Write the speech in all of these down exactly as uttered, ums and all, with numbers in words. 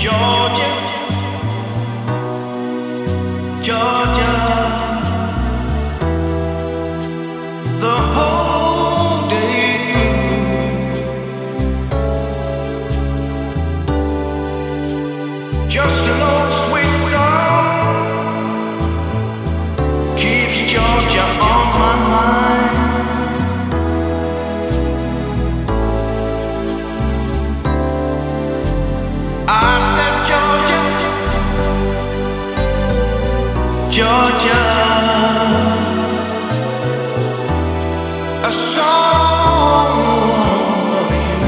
Georgia, Georgia, the whole day through. Just an old sweet song keeps Georgia on my mind. I said Georgia, Georgia, a song of you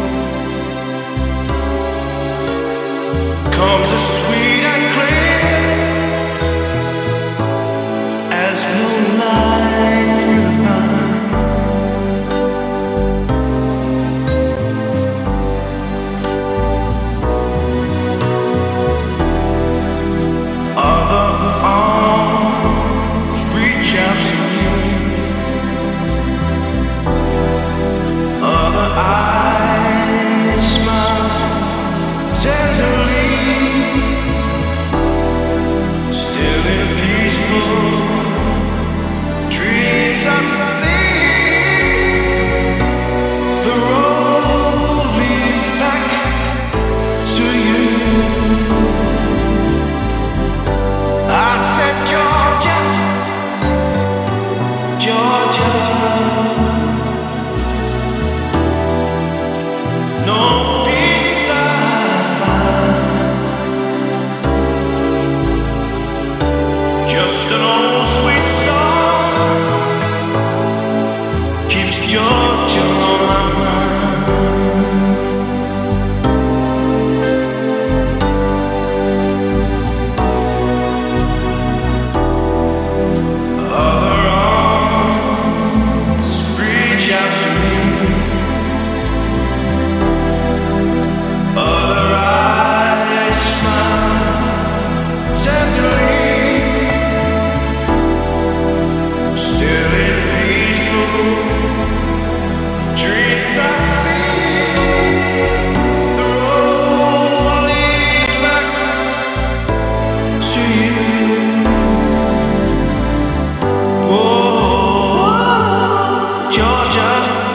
comes as sweet and clear as moonlight through the pine. Just an old sweet song keeps Georgia on my mind. Other arms reach out to me, other eyes smile tenderly. Dreams I see, the road leads back to you. Oh, Georgia,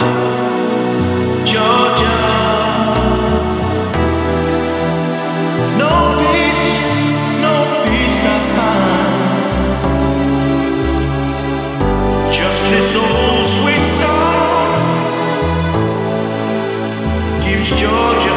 Georgia, no peace, no peace I find. Just this old sweet song keeps Georgia